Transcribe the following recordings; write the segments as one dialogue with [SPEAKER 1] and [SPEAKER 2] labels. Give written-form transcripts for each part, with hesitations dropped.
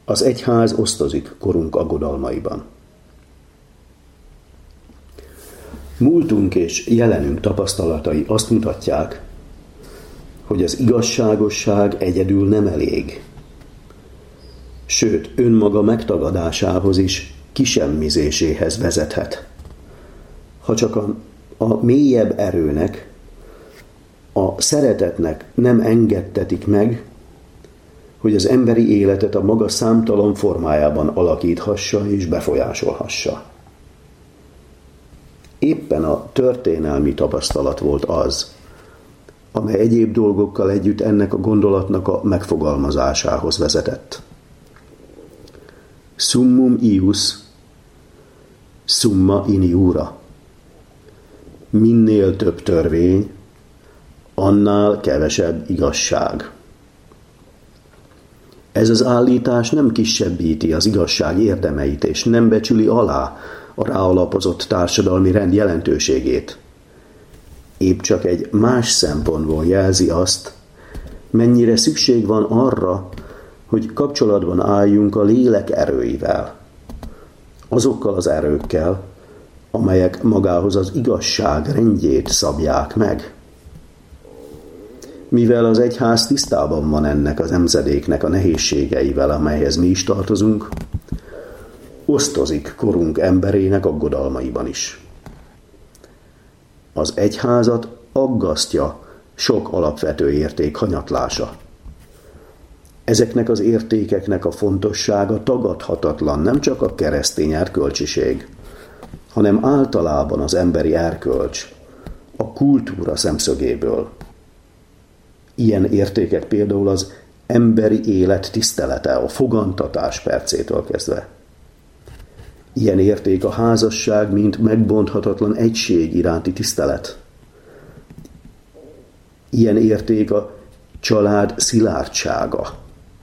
[SPEAKER 1] Az egyház osztozik korunk aggodalmaiban. Múltunk és jelenünk tapasztalatai azt mutatják, hogy az igazságosság egyedül nem elég. Sőt, önmaga megtagadásához is kisemmizéséhez vezethet. Ha csak a mélyebb erőnek, a szeretetnek nem engedtetik meg, hogy az emberi életet a maga számtalan formájában alakíthassa és befolyásolhassa. Éppen a történelmi tapasztalat volt az, amely egyéb dolgokkal együtt ennek a gondolatnak a megfogalmazásához vezetett. Summum ius, summa iniura. Minél több törvény, annál kevesebb igazság. Ez az állítás nem kisebbíti az igazság érdemeit, és nem becsüli alá a ráalapozott társadalmi rend jelentőségét. Épp csak egy más szempontból jelzi azt, mennyire szükség van arra, hogy kapcsolatban álljunk a lélek erőivel, azokkal az erőkkel, amelyek magához az igazság rendjét szabják meg. Mivel az egyház tisztában van ennek az nemzedéknek a nehézségeivel, amelyhez mi is tartozunk, osztozik korunk emberének aggodalmaiban is. Az egyházat aggasztja sok alapvető érték hanyatlása. Ezeknek az értékeknek a fontossága tagadhatatlan, nem csak a keresztény erkölcsiség, hanem általában az emberi erkölcs, a kultúra szemszögéből. Ilyen értékek például az emberi élet tisztelete, a fogantatás percétől kezdve. Ilyen érték a házasság, mint megbonthatatlan egység iránti tisztelet. Ilyen érték a család szilárdsága.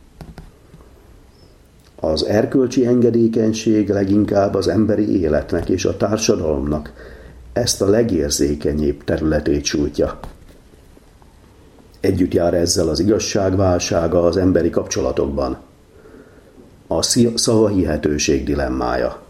[SPEAKER 1] Az erkölcsi engedékenység leginkább az emberi életnek és a társadalomnak ezt a legérzékenyébb területét sújtja. Együtt jár ezzel az igazságválsága az emberi kapcsolatokban. A szavahihetőség dilemmája.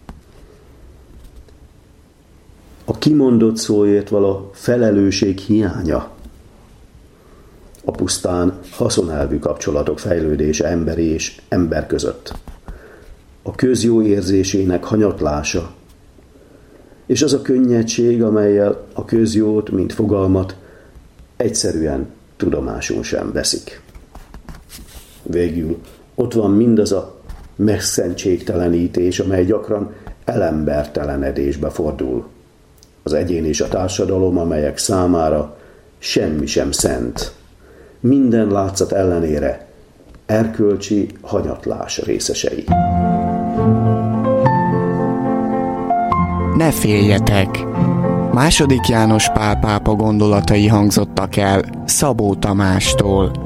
[SPEAKER 1] A kimondott szóért való felelősség hiánya. A pusztán haszonelvű kapcsolatok fejlődése emberi és ember között. A közjó érzésének hanyatlása. És az a könnyedség, amellyel a közjót, mint fogalmat egyszerűen tudomásul sem veszik. Végül ott van mindaz a megszentségtelenítés, amely gyakran elembertelenedésbe fordul. Az egyén és a társadalom, amelyek számára semmi sem szent. Minden látszat ellenére erkölcsi hanyatlás részesei.
[SPEAKER 2] Ne féljetek! II. János Pál pápa gondolatai hangzottak el Szabó Tamástól.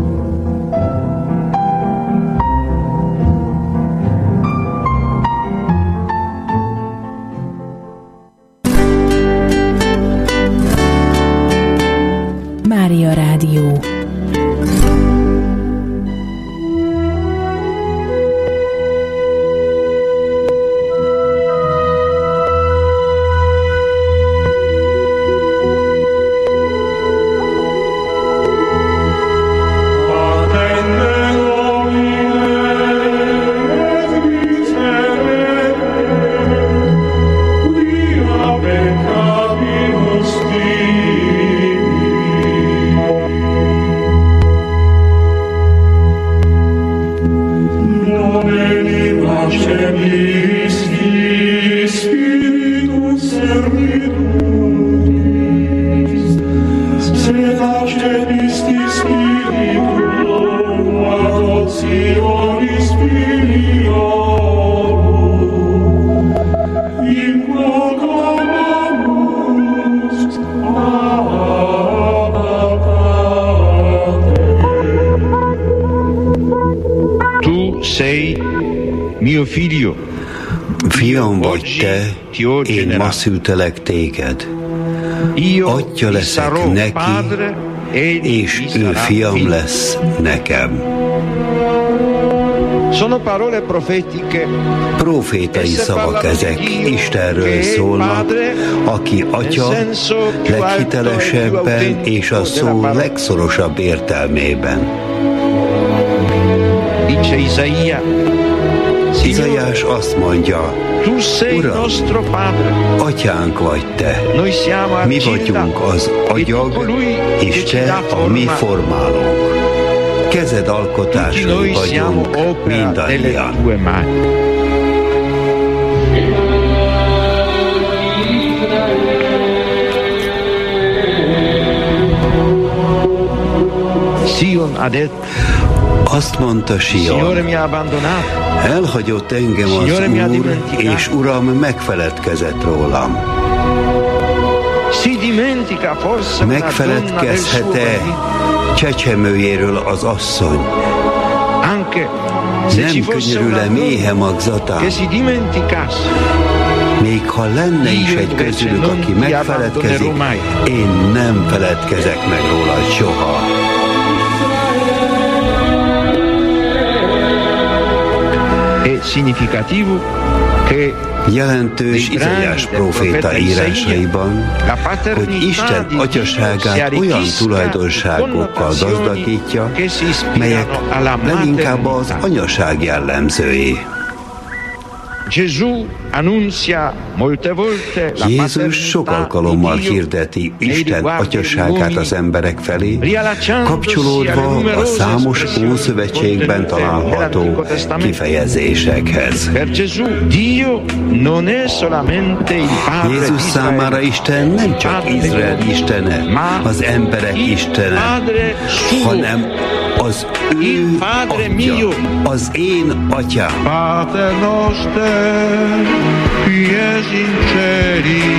[SPEAKER 3] Mária Rádió.
[SPEAKER 4] Fiam vagy te, én ma szültelek téged. Atya leszek neki, és ő fiam lesz nekem. Profétai szavak ezek, Istenről szólnak, aki Atya leghitelesebben és a szó legszorosabb értelmében. Izaiás azt mondja, Uram, Atyánk vagy Te, mi vagyunk az agyag, és Te a mi formálónk. Kezed alkotásai vagyunk mindannyian. Azt mondta Sion, elhagyott engem az Úr, és Uram megfeledkezett rólam. Megfeledkezhet-e csecsemőjéről az asszony? Nem könyörül-e méhe magzatán? Még ha lenne is egy közülük, aki megfeledkezik, én nem feledkezek meg róla soha. Jelentős Izaiás próféta írásaiban, hogy Isten atyaságát olyan tulajdonságokkal gazdagítja, melyek leginkább az anyaság jellemzői. Jézus sok alkalommal hirdeti Isten atyaságát az emberek felé, kapcsolódva a számos Ószövetségben található kifejezésekhez. Jézus számára Isten nem csak Izrael istene, az emberek istene, hanem az ő Atya, az én Atyám.
[SPEAKER 5] Pater noster, qui es in celi,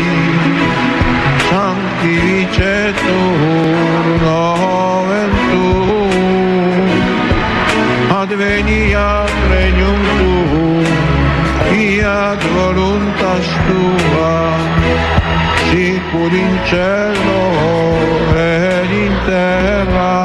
[SPEAKER 5] sanctificetur nomen tuum, adveniat regnum tuum, fiat voluntas tua, sicur in cielo et in terra.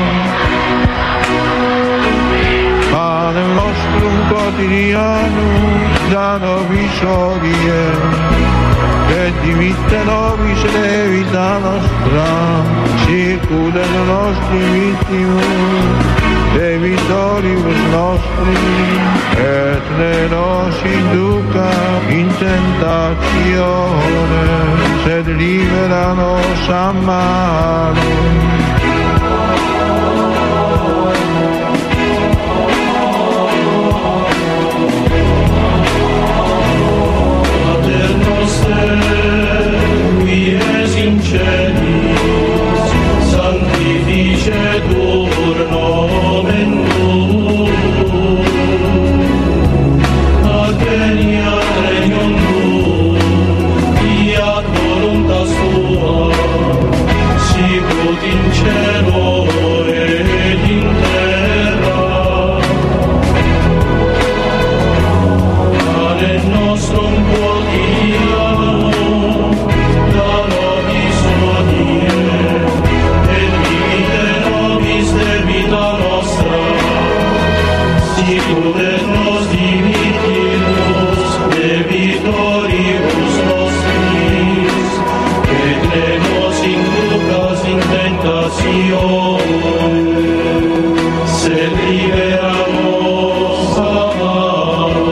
[SPEAKER 5] Panem nostrum quotidianum da nobis hodie, et dimitte nobis debita nostra, sicut et nostri vittimus debitoribus nostri, et ne nos induca in tentatione, sed libera nos a malo. Qui es in celis, sanctificetur nomen tuum, adveniat regnum tuum, fiat voluntas tua, sicut in cielo et in terra. Panem nostrum quotidianum da nobis hodie, et dimitte nobis debita nostra, sicut et nos dimittimus debitoribus nostris, et ne nos inducas in tentatione, sed libera nos a malo.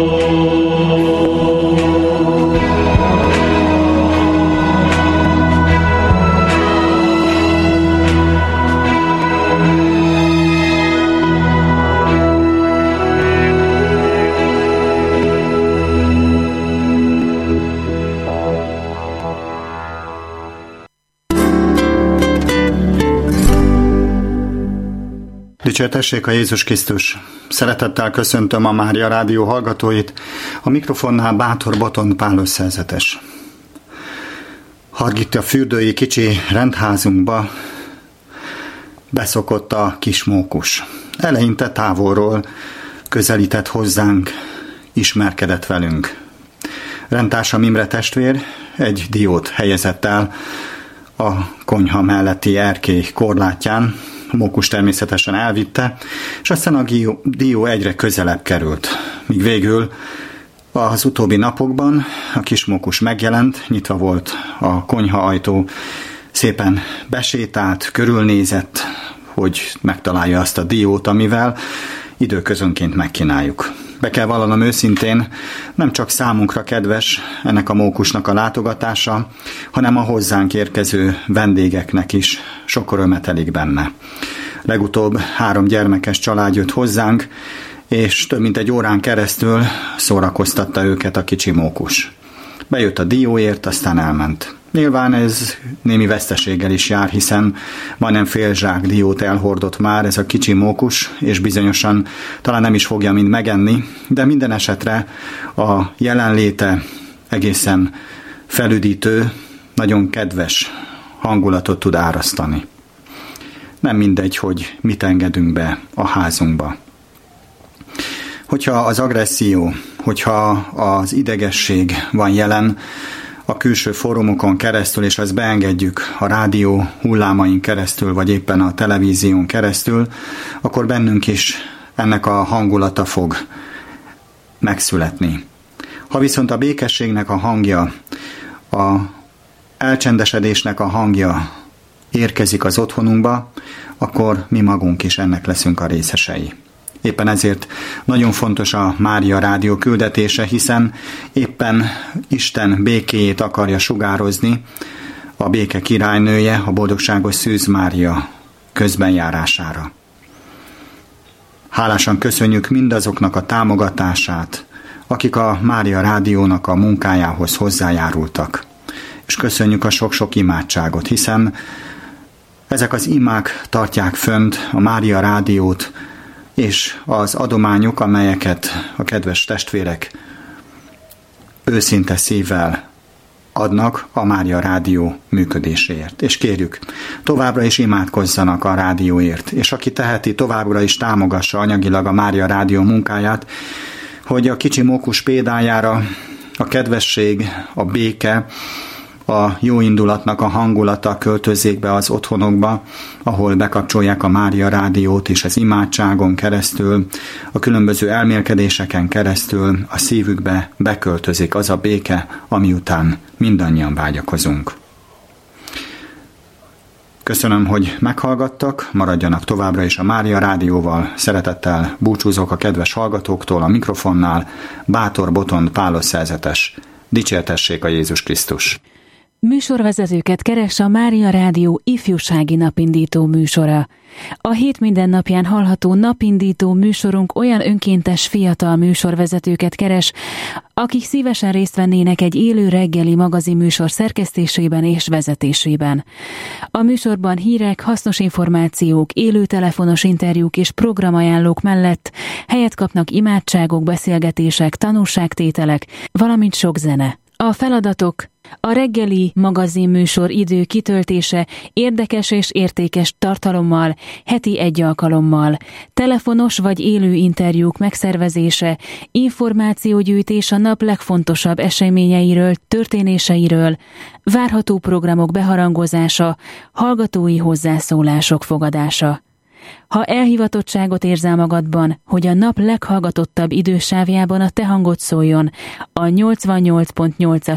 [SPEAKER 6] Dicsértessék a Jézus Krisztus! Szeretettel köszöntöm a Mária Rádió hallgatóit, a mikrofonnál Bátor Botond Pál összezetes. Hargit a fürdői kicsi rendházunkba beszokott a kis mókus. Eleinte távolról közelített hozzánk, ismerkedett velünk. Rendtársam Imre testvér egy diót helyezett el a konyha melletti erkély korlátján, mókus természetesen elvitte, és aztán a dió egyre közelebb került, míg végül az utóbbi napokban a kis mókus megjelent, nyitva volt a konyha ajtó, szépen besétált, körülnézett, hogy megtalálja azt a diót, amivel időközönként megkínáljuk. Be kell vallanom őszintén, nem csak számunkra kedves ennek a mókusnak a látogatása, hanem a hozzánk érkező vendégeknek is sok örömet elik benne. Legutóbb 3 gyermekes család jött hozzánk, és több mint 1 órán keresztül szórakoztatta őket a kicsi mókus. Bejött a dióért, aztán elment. Nyilván ez némi veszteséggel is jár, hiszen majdnem fél zsák diót elhordott már ez a kicsi mókus, és bizonyosan talán nem is fogja mind megenni, de minden esetre a jelenléte egészen felüdítő, nagyon kedves hangulatot tud árasztani. Nem mindegy, hogy mit engedünk be a házunkba. Hogyha az agresszió, hogyha az idegesség van jelen a külső fórumokon keresztül, és azt beengedjük a rádió hullámain keresztül, vagy éppen a televízión keresztül, akkor bennünk is ennek a hangulata fog megszületni. Ha viszont a békességnek a hangja, a elcsendesedésnek a hangja érkezik az otthonunkba, akkor mi magunk is ennek leszünk a részesei. Éppen ezért nagyon fontos a Mária Rádió küldetése, hiszen éppen Isten békéjét akarja sugározni a béke királynője, a boldogságos Szűz Mária közbenjárására. Hálásan köszönjük mindazoknak a támogatását, akik a Mária Rádiónak a munkájához hozzájárultak. És köszönjük a sok-sok imádságot, hiszen ezek az imák tartják fönt a Mária Rádiót, és az adományok, amelyeket a kedves testvérek őszinte szívvel adnak a Mária Rádió működéséért. És kérjük, továbbra is imádkozzanak a rádióért, és aki teheti, továbbra is támogassa anyagilag a Mária Rádió munkáját, hogy a kicsi mókus példájára a kedvesség, a béke, a jó indulatnak a hangulata költözzék be az otthonokba, ahol bekapcsolják a Mária Rádiót, és az imádságon keresztül, a különböző elmélkedéseken keresztül a szívükbe beköltözik az a béke, ami után mindannyian vágyakozunk. Köszönöm, hogy meghallgattak, maradjanak továbbra is a Mária Rádióval. Szeretettel búcsúzok a kedves hallgatóktól a mikrofonnál. Bátor Botond Pálos szerzetes. Dicsértessék a Jézus Krisztus!
[SPEAKER 3] Műsorvezetőket keres a Mária Rádió ifjúsági napindító műsora. A hét mindennapján hallható napindító műsorunk olyan önkéntes fiatal műsorvezetőket keres, akik szívesen részt vennének egy élő reggeli magazinműsor szerkesztésében és vezetésében. A műsorban hírek, hasznos információk, élő telefonos interjúk és programajánlók mellett helyet kapnak imádságok, beszélgetések, tanúságtételek, valamint sok zene. A feladatok: a reggeli magazinműsor idő kitöltése érdekes és értékes tartalommal, heti 1 alkalommal, telefonos vagy élő interjúk megszervezése, információgyűjtés a nap legfontosabb eseményeiről, történéseiről, várható programok beharangozása, hallgatói hozzászólások fogadása. Ha elhivatottságot érzel magadban, hogy a nap leghallgatottabb idősávjában a te hangod szóljon, a 88.8-as